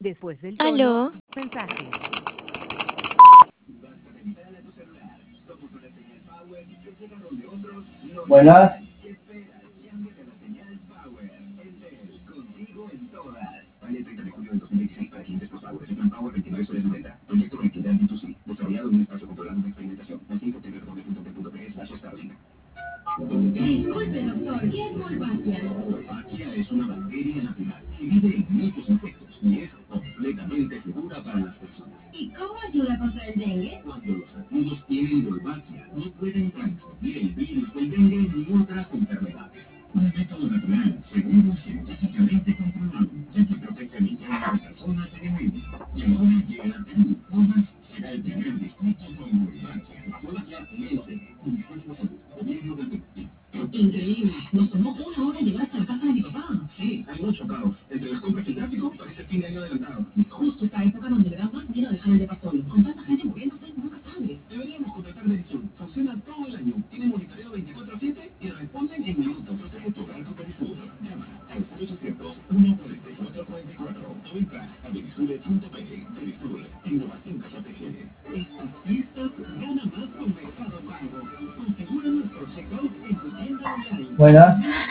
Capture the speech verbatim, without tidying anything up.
Después del tono, Aló. mensaje. Buenas. Disculpe, doctor, ¿qué es Volvaquia? Volvaquia es una bacteria natural que vive en muchos insectos y es completamente segura para las personas. ¿Y cómo ayuda contra el dengue? Cuando los zancudos tienen Volvaquia, no pueden transmitir el virus del dengue ni otras enfermedades. Un método natural, seguro y científicamente comprobado, ya que protege a millones de personas en el mundo. Y ahora llega al Perú. Lomas será el primer distrito con Volvaquia. Volvaquia menos dengue. Ministerio de Salud. Gobierno del Perú. Increíble. Nos tomó una hora llegar hasta la casa de mi papá. Sí, hay mucho caos. Entre las compras y el tráfico, parece fin de año adelantado. Y justo esta época donde verá más miedo dejar el depasol. Con tanta gente muriéndose, nunca sabes. Deberíamos contratar medición. Funciona todo el año. Tiene monitoreo veinticuatro siete y responden en minutos. Protege tu barco Perisur. Llama al cero ochocientos, uno cuarenta y cuatro cuarenta y cuatro o entra a perisur punto pe. Perisur. Innovación que protege. Estas fiestas gana más con Mercado Pago. Configura nuestro checkout en tu tienda online. Buenas.